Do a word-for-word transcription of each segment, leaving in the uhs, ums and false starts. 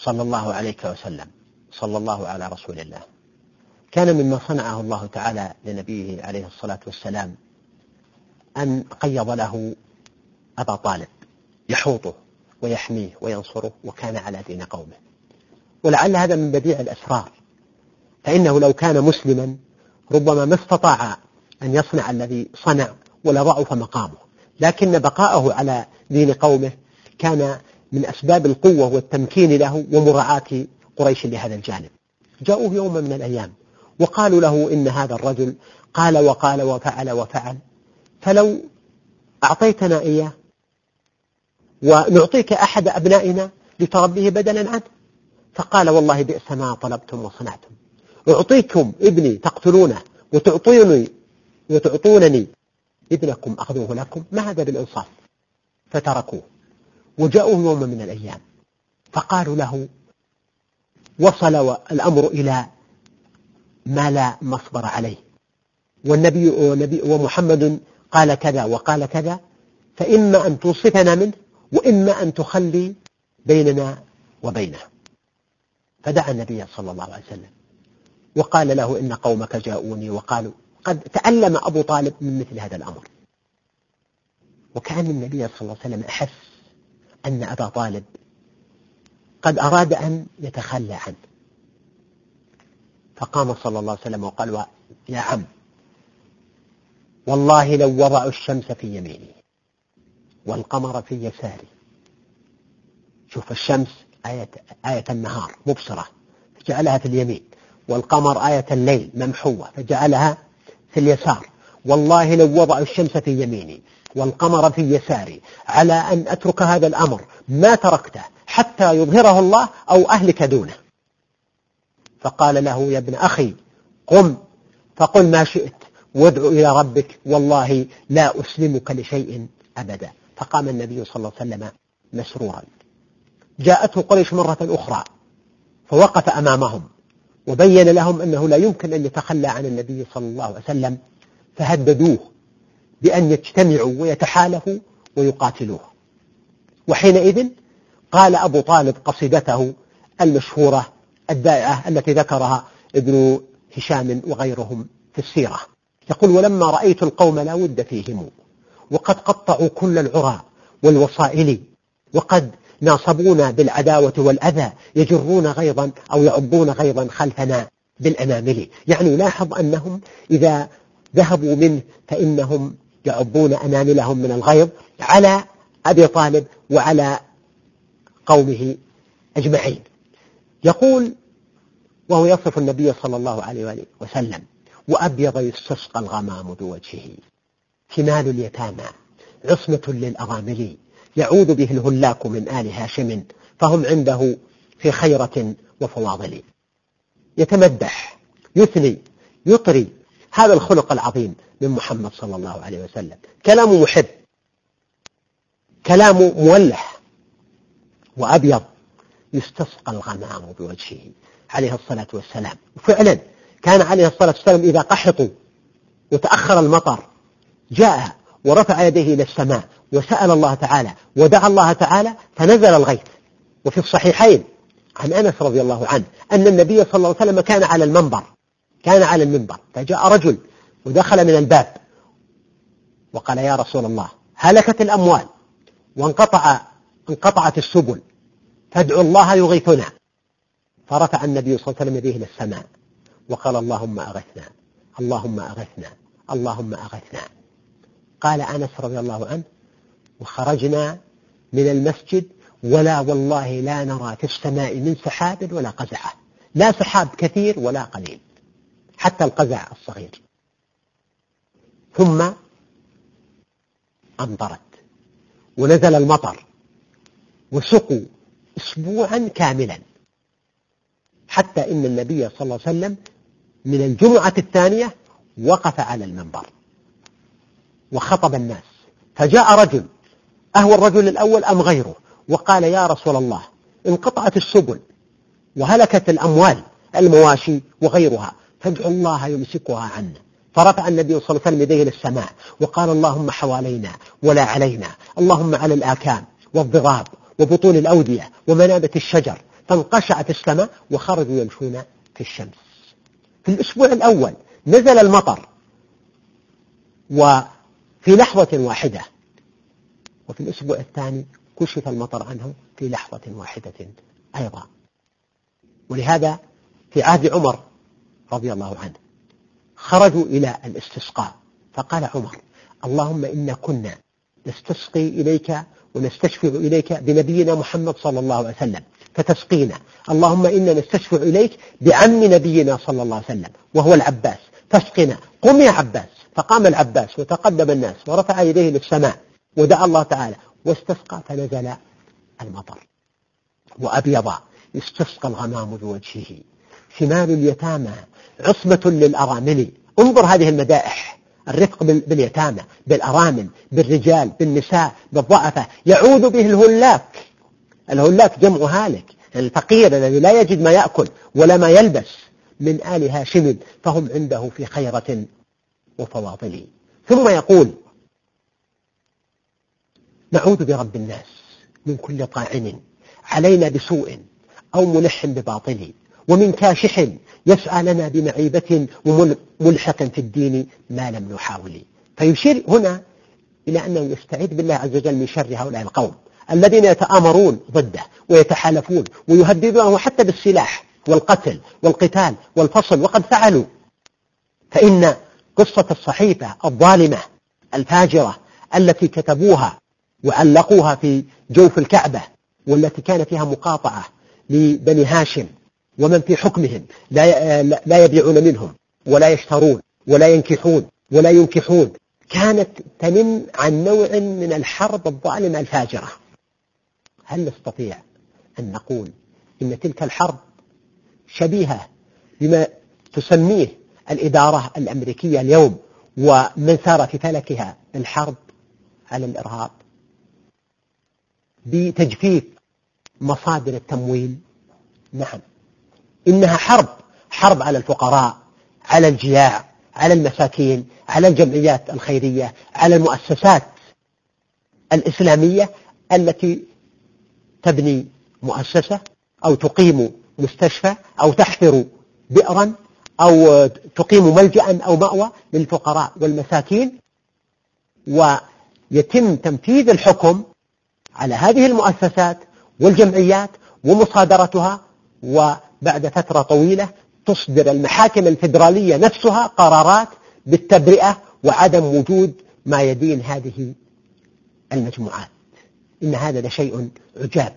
صلى الله عليه وسلم، صلى الله على رسول الله، كان مما صنعه الله تعالى لنبيه عليه الصلاة والسلام أن قيض له أبا طالب يحوطه ويحميه وينصره، وكان على دين قومه. ولعل هذا من بديع الأسرار، فإنه لو كان مسلما ربما ما استطاع أن يصنع الذي صنع ولا ضعف مقامه، لكن بقاءه على دين قومه كان من أسباب القوة والتمكين له ومراعاة قريش لهذا الجانب. جاءوه يوم من الأيام وقالوا له إن هذا الرجل قال وقال وفعل وفعل، فلو أعطيتنا إياه ونعطيك أحد أبنائنا لتربيه بدلا عنه. فقال والله بئس ما طلبتم وصنعتم، أعطيكم ابني تقتلونه وتعطوني وتعطونني ابنكم أخذوه لكم، ما هذا بالإنصاف؟ فتركوه وجاءوه يوم من الأيام فقالوا له وصل الأمر إلى ما لا مصبر عليه، والنبي ونبي ومحمد قال كذا وقال كذا، فإما أن توصفنا منه وإما أن تخلي بيننا وبينه. فدعا النبي صلى الله عليه وسلم وقال له إن قومك جاءوني وقالوا. قد تألم أبو طالب من مثل هذا الأمر، وكأن النبي صلى الله عليه وسلم أحس أن أبا طالب قد أراد أن يتخلى عنه، فقام صلى الله عليه وسلم وقال يا عم والله لو وضعوا الشمس في يميني والقمر في يساري، شوف الشمس آية, آية النهار مبصرة فجعلها في اليمين، والقمر آية الليل ممحوة فجعلها في اليسار، والله لو وضعوا الشمس في يميني والقمر في يساري على أن أترك هذا الأمر ما تركته حتى يظهره الله أو أهلك دونه. فقال له يا ابن أخي قم فقل ما شئت وادع إلى ربك والله لا أسلمك لشيء أبدا. فقام النبي صلى الله عليه وسلم مسرورا. جاءته قريش مرة أخرى فوقف أمامهم وبين لهم أنه لا يمكن أن يتخلى عن النبي صلى الله عليه وسلم، فهددوه بأن يجتمعوا ويتحالفوا ويقاتلوه. وحينئذ قال أبو طالب قصيدته المشهورة الدائعة التي ذكرها ابن هشام وغيرهم في السيرة، يقول ولما رأيت القوم لا ود فيهم وقد قطعوا كل العرى والوصائل وقد ناصبونا بالعداوة والأذى يجرون غيظا أو يعبون غيظا خلفنا بالأنامل. يعني لاحظ أنهم إذا ذهبوا منه فإنهم يعبون أناملهم من الغيظ على أبي طالب وعلى قومه أجمعين. يقول وهو يصف النبي صلى الله عليه وآله وسلم وأبيض يستسقى الغمام بوجهه كمال اليتامى عصمة للأرامل يعود به الهلاك من آل هاشم فهم عنده في خيرة وفواضل. يتمدح يثني يطري هذا الخلق العظيم من محمد صلى الله عليه وسلم، كلام محب، كلام مولح، وأبيض يستسقى الغمام بوجهه عليه الصلاة والسلام. وفعلا كان عليه الصلاة والسلام إذا قحطوا وتأخر المطر جاء ورفع يديه إلى السماء وسأل الله تعالى ودعا الله تعالى فنزل الغيث. وفي الصحيحين عن أنس رضي الله عنه أن النبي صلى الله عليه وسلم كان على المنبر كان على المنبر فجاء رجل ودخل من الباب وقال يا رسول الله هلكت الأموال وانقطع انقطعت السبل فادعوا الله يغيثنا. فرفع النبي صلى الله عليه وسلم يديه إلى السماء وقال اللهم أغثنا اللهم أغثنا اللهم أغثنا. قال أنس رضي الله عنه وخرجنا من المسجد ولا والله لا نرى في السماء من سحاب ولا قزعة، لا سحاب كثير ولا قليل حتى القزع الصغير. ثم أمطرت ونزل المطر وسقوا أسبوعا كاملا حتى إن النبي صلى الله عليه وسلم من الجمعة الثانية وقف على المنبر وخطب الناس. فجاء رجل أهو الرجل الأول أم غيره وقال يا رسول الله انقطعت السبل وهلكت الأموال المواشي وغيرها فادعوا الله يمسكها عنا. فرفع النبي صلى الله عليه وسلم يديه للسماء وقال اللهم حوالينا ولا علينا، اللهم على الآكام والضغاب وبطون الأودية ومنابت الشجر فانقشعت السماء وخرجوا يمشون في الشمس. في الأسبوع الأول نزل المطر وفي لحظة واحدة، وفي الأسبوع الثاني كشف المطر عنه في لحظة واحدة أيضا. ولهذا في عهد عمر رضي الله عنه خرجوا إلى الاستسقاء، فقال عمر: اللهم إنا كنا نستسقي إليك ونستشفع إليك بنبينا محمد صلى الله عليه وسلم فتسقينا، اللهم إنا نستشفع إليك بعم نبينا صلى الله عليه وسلم وهو العباس فاسقنا، قم يا عباس. فقام العباس وتقدم الناس ورفع يديه للسماء ودعا الله تعالى واستسقى، فنزل المطر وأبيض استسقى الغمام بوجهه، شمال اليتامى عصمة للأرامل. انظر هذه المدائح، الرفق باليتامى، بالأرامل، بالرجال، بالنساء، بالضعفة، يعود به الهلاك. الهلاك جمع هالك، الفقير الذي لا يجد ما يأكل ولا ما يلبس، من آل هاشم فهم عنده في خيرة وفواضل. ثم يقول: نعوذ برب الناس من كل طاعن علينا بسوء أو ملح بباطل، ومن كاشح يسعى لنا بمعيبة وملحق في الدين ما لم نحاول. فيشير هنا إلى أنه يستعيذ بالله عز وجل من شر هؤلاء القوم الذين يتآمرون ضده ويتحالفون ويهددونه حتى بالسلاح والقتل والقتال والفصل، وقد فعلوا. فإن قصة الصحيفة الظالمة الفاجرة التي كتبوها وعلقوها في جوف الكعبة، والتي كان فيها مقاطعة لبني هاشم ومن في حكمهم، لا يبيعون منهم ولا يشترون ولا ينكحون ولا ينكحون، كانت تنم عن نوع من الحرب الظالمة الفاجرة. هل نستطيع أن نقول إن تلك الحرب شبيهة بما تسميه الإدارة الأمريكية اليوم ومن سار في فلكها الحرب على الإرهاب بتجفيف مصادر التمويل؟ نعم، إنها حرب حرب على الفقراء، على الجياع، على المساكين، على الجمعيات الخيرية، على المؤسسات الإسلامية التي تبني مؤسسة أو تقيم مستشفى أو تحفر بئرا أو تقيم ملجأ أو مأوى للفقراء والمساكين، ويتم تنفيذ الحكم على هذه المؤسسات والجمعيات ومصادرتها، وبعد فترة طويلة تصدر المحاكم الفيدرالية نفسها قرارات بالتبرئة وعدم وجود ما يدين هذه المجموعات. إن هذا لشيء عجاب.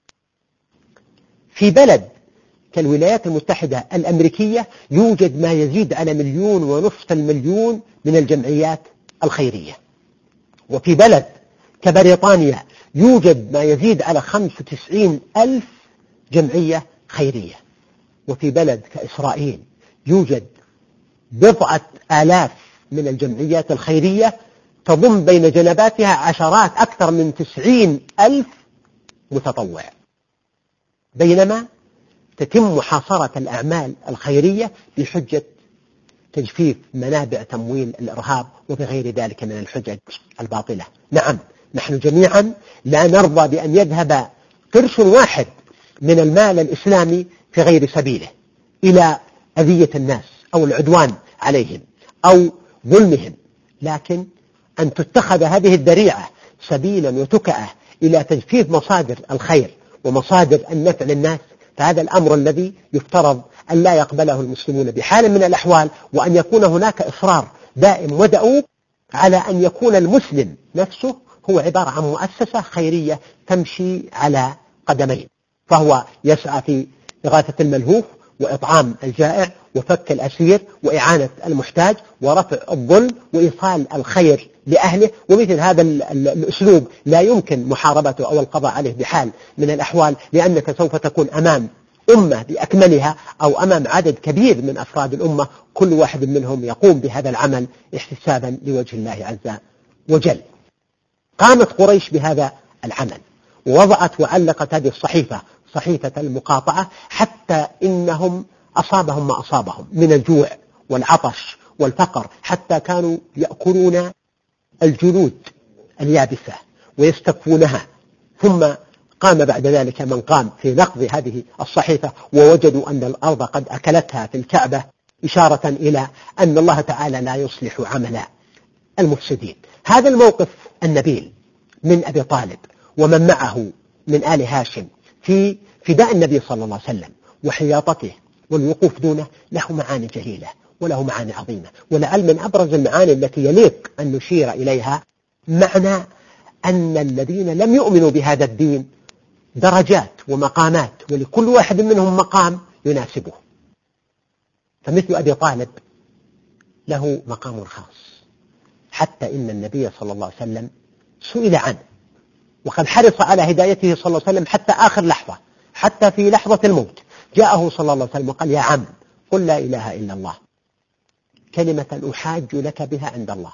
في بلد كالولايات المتحدة الأمريكية يوجد ما يزيد على مليون ونصف المليون من الجمعيات الخيرية، وفي بلد كبريطانيا يوجد ما يزيد على خمسة وتسعين ألف جمعية خيرية، وفي بلد كإسرائيل يوجد بضعة آلاف من الجمعيات الخيرية تضم بين جنباتها عشرات أكثر من تسعين ألف متطوع، بينما تتم محاصرة الأعمال الخيرية بحجة تجفيف منابع تمويل الإرهاب وبغير ذلك من الحجج الباطلة. نعم، نحن جميعا لا نرضى بأن يذهب قرش واحد من المال الإسلامي في غير سبيله إلى أذية الناس أو العدوان عليهم أو ظلمهم، لكن أن تتخذ هذه الذريعة سبيلا وتكأة إلى تجفيف مصادر الخير ومصادر النفع للناس، فهذا الأمر الذي يفترض أن لا يقبله المسلمون بحال من الأحوال، وأن يكون هناك إصرار دائم ودؤوب على أن يكون المسلم نفسه هو عبارة عن مؤسسة خيرية تمشي على قدمين، فهو يسعى في إغاثة الملهوف وإطعام الجائع وفك الأسير وإعانة المحتاج ورفع الظلم وإيصال الخير لأهله. ومثل هذا الأسلوب لا يمكن محاربته أو القضاء عليه بحال من الأحوال، لأنك سوف تكون أمام أمة بأكملها أو أمام عدد كبير من أفراد الأمة كل واحد منهم يقوم بهذا العمل احتسابا لوجه الله عز وجل. قامت قريش بهذا العمل ووضعت وعلقت هذه الصحيفة، صحيفة المقاطعة، حتى إنهم أصابهم ما أصابهم من الجوع والعطش والفقر، حتى كانوا يأكلون الجلود اليابسة ويستكفونها، ثم قام بعد ذلك من قام في نقض هذه الصحيفة ووجدوا أن الأرض قد أكلتها في الكعبة، إشارة إلى أن الله تعالى لا يصلح عمل المفسدين. هذا الموقف النبيل من أبي طالب ومن معه من آل هاشم في فداء النبي صلى الله عليه وسلم وحياطته والوقوف دونه له معاني جليلة وله معاني عظيمة. ولعل من أبرز المعاني التي يليق أن نشير إليها معنى أن الذين لم يؤمنوا بهذا الدين درجات ومقامات، ولكل واحد منهم مقام يناسبه. فمثل أبي طالب له مقام خاص، حتى إن النبي صلى الله عليه وسلم سئل عنه وقد حرص على هدايته صلى الله عليه وسلم حتى آخر لحظة، حتى في لحظة الموت جاءه صلى الله عليه وسلم وقال: يا عم قل لا إله إلا الله كلمة أحاج لك بها عند الله.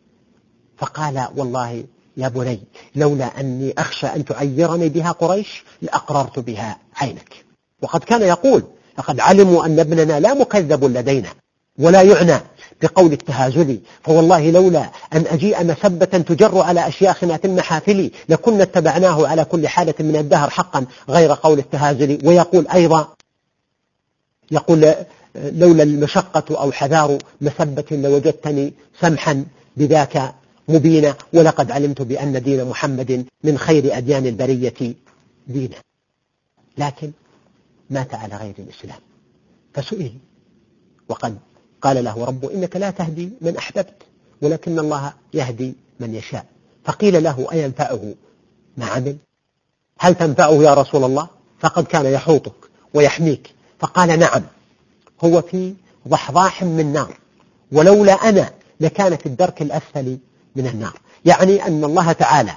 فقال: والله يا بني لولا أني أخشى أن تعيرني بها قريش لأقررت بها عينك. وقد كان يقول: لقد علموا أن ابننا لا مكذب لدينا ولا يعنى بقول التهازلي، فوالله لولا أن أجيء مسبة تجر على أشياخنا في المحافل لكنا اتبعناه على كل حالة من الدهر حقا غير قول التهازلي. ويقول أيضا، يقول: لولا المشقة أو حذار مسبة لوجدتني سمحا بذاك مبينا، ولقد علمت بأن دين محمد من خير أديان البرية دينا. لكن مات على غير الإسلام فسئل وقد قال له ربه: إنك لا تهدي من أحببت ولكن الله يهدي من يشاء. فقيل له: أينفعه ما عمل؟ هل تنفعه يا رسول الله؟ فقد كان يحوطك ويحميك. فقال: نعم، هو في ضحضاح من نار، ولولا أنا لكان في الدرك الأسفل من النار. يعني أن الله تعالى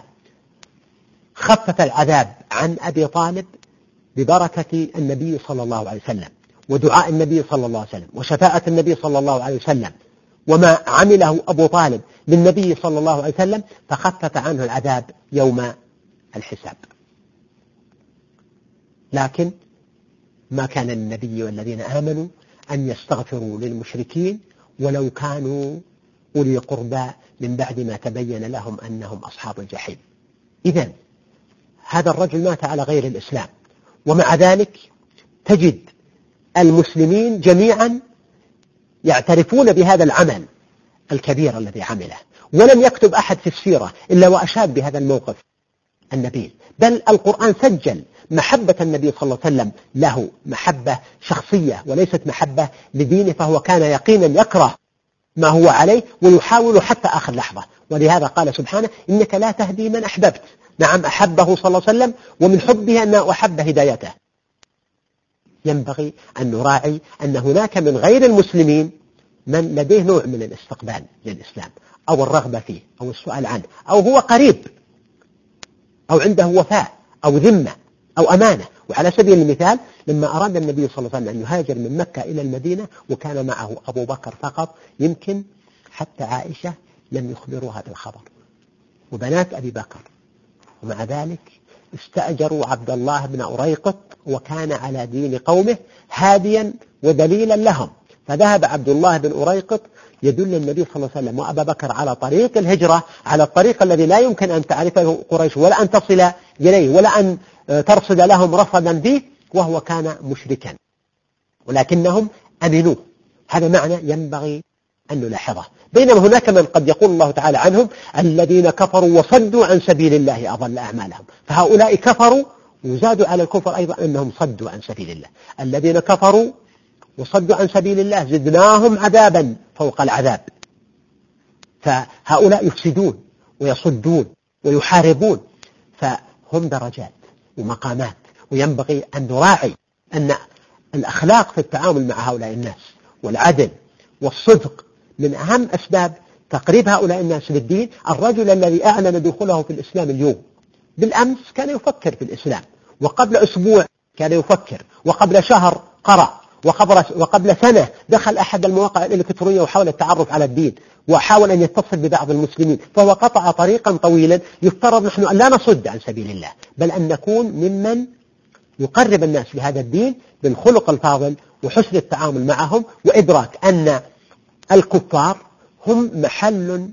خفف العذاب عن أبي طالب ببركة النبي صلى الله عليه وسلم ودعاء النبي صلى الله عليه وسلم وشفاعة النبي صلى الله عليه وسلم وما عمله أبو طالب للنبي صلى الله عليه وسلم، فخفف عنه العذاب يوم الحساب. لكن ما كان للنبي والذين آمنوا أن يستغفروا للمشركين ولو كانوا أولي قربى من بعد ما تبين لهم أنهم أصحاب الجحيم. إذن هذا الرجل مات على غير الإسلام، ومع ذلك تجد المسلمين جميعا يعترفون بهذا العمل الكبير الذي عمله، ولم يكتب أحد في السيرة إلا وأشاد بهذا الموقف النبيل. بل القرآن سجل محبة النبي صلى الله عليه وسلم له محبة شخصية وليست محبة لدينه، فهو كان يقينا يكره ما هو عليه ويحاول حتى آخر لحظة. ولهذا قال سبحانه: إنك لا تهدي من أحببت. نعم، أحبه صلى الله عليه وسلم، ومن حبه أن أحب هدايته. ينبغي أن نراعي أن هناك من غير المسلمين من لديه نوع من الاستقبال للإسلام أو الرغبة فيه أو السؤال عنه، أو هو قريب أو عنده وفاء أو ذمة أو أمانة. وعلى سبيل المثال لما أراد النبي صلى الله عليه وسلم أن يهاجر من مكة إلى المدينة وكان معه أبو بكر فقط، يمكن حتى عائشة لم يخبروها بالخبر وبنات أبي بكر، ومع ذلك استأجروا عبد الله بن أريقط وكان على دين قومه هاديا ودليلا لهم. فذهب عبد الله بن أريقط يدل النبي صلى الله عليه وسلم وأبا بكر على طريق الهجرة، على الطريق الذي لا يمكن أن تعرفه قريش ولا أن تصل إليه ولا أن ترصد لهم رصدا فيه، وهو كان مشركا ولكنهم أمنوه. هذا معنى ينبغي أن نلاحظه. بينما هناك من قد يقول الله تعالى عنهم: الذين كفروا وصدوا عن سبيل الله أضل أعمالهم. فهؤلاء كفروا وزادوا على الكفر أيضا أنهم صدوا عن سبيل الله. الذين كفروا وصدوا عن سبيل الله زدناهم عذابا فوق العذاب. فهؤلاء يفسدون ويصدون ويحاربون، فهم درجات ومقامات، وينبغي أن نراعي أن الأخلاق في التعامل مع هؤلاء الناس والعدل والصدق من أهم أسباب تقريب هؤلاء الناس للدين. الرجل الذي أعلن دخوله في الإسلام اليوم بالأمس كان يفكر في الإسلام، وقبل أسبوع كان يفكر، وقبل شهر قرأ، وقبل, وقبل سنة دخل أحد المواقع الإلكترونية وحاول التعرف على الدين وحاول أن يتصل ببعض المسلمين. فهو قطع طريقا طويلا. يفترض نحن أن لا نصد عن سبيل الله، بل أن نكون ممن يقرب الناس لهذا الدين بالخلق الفاضل وحسن التعامل معهم، وإدراك أن الكفار هم محل